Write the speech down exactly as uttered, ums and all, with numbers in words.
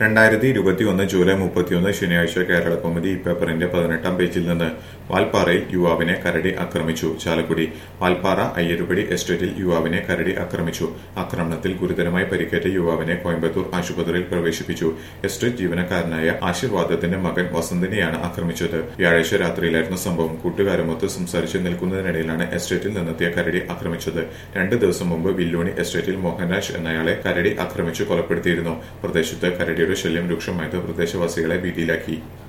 രണ്ടായിരത്തി ഇരുപത്തിയൊന്ന് ജൂലൈ മുപ്പത്തിയൊന്ന് ശനിയാഴ്ച കേരള കൗമുദി ഈ പേപ്പറിന്റെ പതിനെട്ടാം പേജിൽ നിന്ന് വാൽപ്പാറയിൽ യുവാവിനെ കരടി ആക്രമിച്ചു. ചാലക്കുടി വാൽപ്പാറ അയ്യരുപടി എസ്റ്റേറ്റിൽ യുവാവിനെ കരടി ആക്രമിച്ചു. ആക്രമണത്തിൽ ഗുരുതരമായി പരിക്കേറ്റ യുവാവിനെ കോയമ്പത്തൂർ ആശുപത്രിയിൽ പ്രവേശിപ്പിച്ചു. എസ്റ്റേറ്റ് ജീവനക്കാരനായ ആശീർവാദത്തിന്റെ മകൻ വസന്തിനെയാണ് ആക്രമിച്ചത്. വ്യാഴാഴ്ച രാത്രിയിലായിരുന്നു സംഭവം. കൂട്ടുകാരുമൊത്ത് സംസാരിച്ച് നിൽക്കുന്നതിനിടയിലാണ് എസ്റ്റേറ്റിൽ നിന്നെത്തിയ കരടി ആക്രമിച്ചത്. രണ്ട് ദിവസം മുമ്പ് വില്ലോണി എസ്റ്റേറ്റിൽ മോഹൻരാജ് എന്നയാളെ കരടി ആക്രമിച്ചു കൊലപ്പെടുത്തിയിരുന്നു. പ്രദേശത്ത് കരടിയുടെ ശല്യം രൂക്ഷമായത് പ്രദേശവാസികളെ ഭീതിയിലാക്കി.